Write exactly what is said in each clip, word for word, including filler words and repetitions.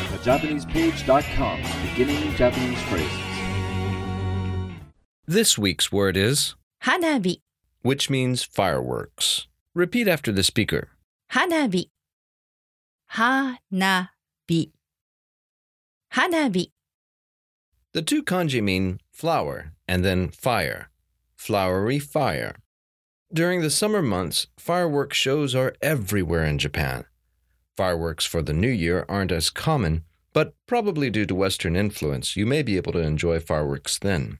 the japanese page dot com, beginning Japanese phrases. This week's word is 花火 which means fireworks. Repeat after the speaker. 花火花火花火 The two kanji mean flower and then fire. Flowery fire. During the summer months, fireworks shows are everywhere in Japan. Fireworks for the New Year aren't as common, but probably due to Western influence, you may be able to enjoy fireworks then.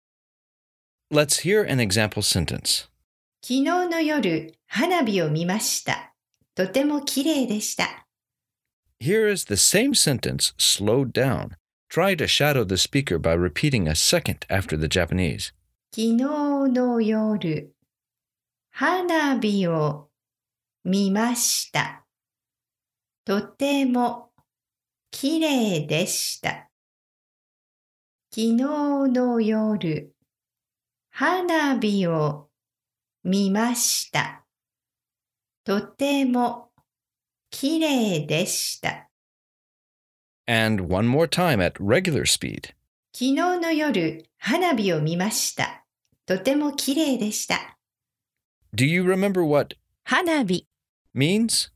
Let's hear an example sentence. 昨日の夜、花火を見ました。とても綺麗でした。 Here is the same sentence slowed down. Try to shadow the speaker by repeating a second after the Japanese. 昨日の夜、花火を見ました。とても綺麗でした。昨日の夜、花火を見ました。とても綺麗でした。 And one more time at regular speed. 昨日の夜、花火を見ました。とても綺麗でした。 Do you remember what 花火 means?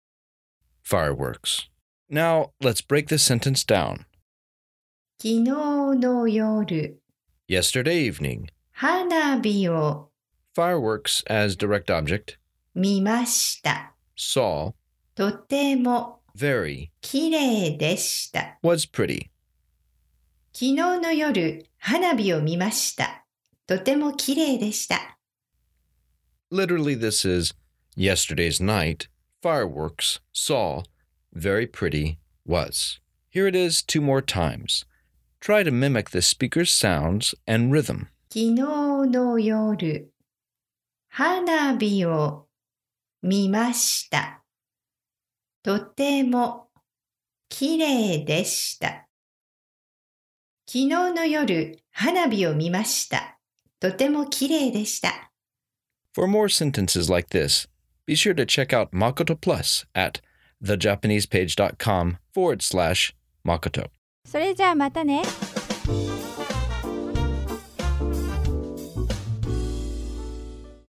Fireworks. Now, let's break this sentence down. 昨日の夜、 Yesterday evening. 花火を Fireworks as direct object. 見ました。 Saw. とても Very. 綺麗でした。 Was pretty. 昨日の夜、花火を見ました。とても綺麗でした。 Literally, this is yesterday's night. Fireworks. Saw. Very pretty. Was. Here it is two more times. Try to mimic the speaker's sounds and rhythm. 昨日の夜、花火を見ました。とても綺麗でした。昨日の夜、花火を見ました。とても綺麗でした。 For more sentences like this, be sure to check out Makoto Plus at thejapanesepage.com forward slash Makoto. それじゃあまたね。